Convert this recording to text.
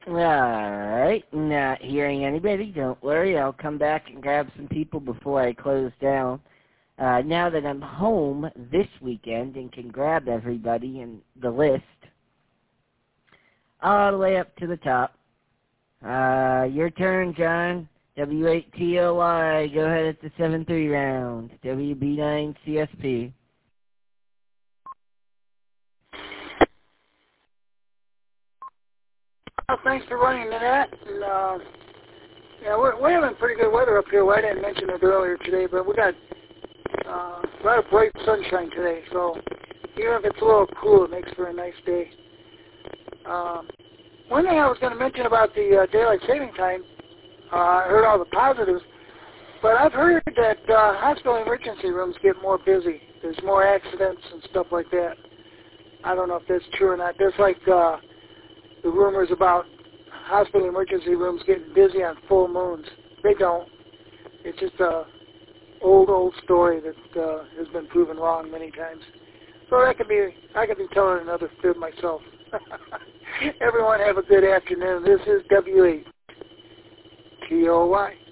Alright, not hearing anybody. Don't worry, I'll come back and grab some people before I close down. Now that I'm home this weekend and can grab everybody in the list, all the way up to the top. Your turn, John. W8TOY, go ahead at the 7-3 round. WB9CSP. Thanks for running into that. And, yeah, we're having pretty good weather up here. Well, I didn't mention it earlier today, but we got a lot of bright sunshine today. So even if it's a little cool, it makes for a nice day. One thing I was going to mention about the daylight saving time, I heard all the positives, but I've heard that hospital emergency rooms get more busy. There's more accidents and stuff like that. I don't know if that's true or not. There's like the rumors about hospital emergency rooms getting busy on full moons. They don't. It's just a old story that has been proven wrong many times. So I could be telling another fib myself. Everyone have a good afternoon. This is W8TOY.